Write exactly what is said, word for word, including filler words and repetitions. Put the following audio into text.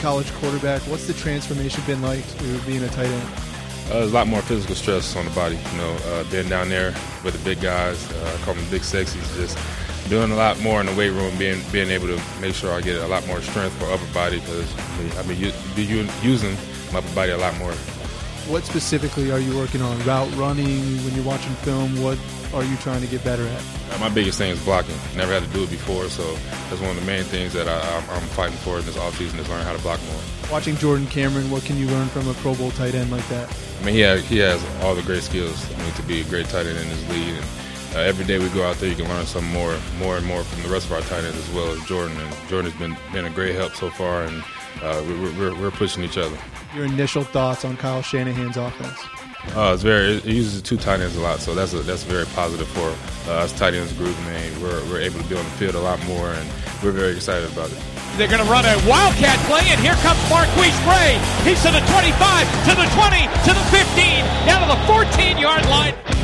college quarterback. What's the transformation been like to being a tight end? Uh, there's a lot more physical stress on the body. You know, uh, being down there with the big guys, uh, I call them big sexies, just doing a lot more in the weight room, being being able to make sure I get a lot more strength for upper body because I've been be using my upper body a lot more. What specifically are you working on? Route running, when you're watching film, what are you trying to get better at? Uh, my biggest thing is blocking. Never had to do it before, so that's one of the main things that I, I'm, I'm fighting for in this offseason is learn how to block more. Watching Jordan Cameron, what can you learn from a Pro Bowl tight end like that? I mean, he has, he has all the great skills. I mean, to be a great tight end in this league. And, uh, every day we go out there, you can learn some more, more and more from the rest of our tight ends as well as Jordan. And Jordan has been been a great help so far, and uh, we're, we're we're pushing each other. Your initial thoughts on Kyle Shanahan's offense? Uh, it's very. It uses two tight ends a lot, so that's a, that's very positive for uh, us tight ends group. Man, we're we're able to be on the field a lot more, and we're very excited about it. They're going to run a wildcat play, and here comes Marquise Bray. He's to the twenty-five, to the twenty, to the fifteen, down to the fourteen-yard line.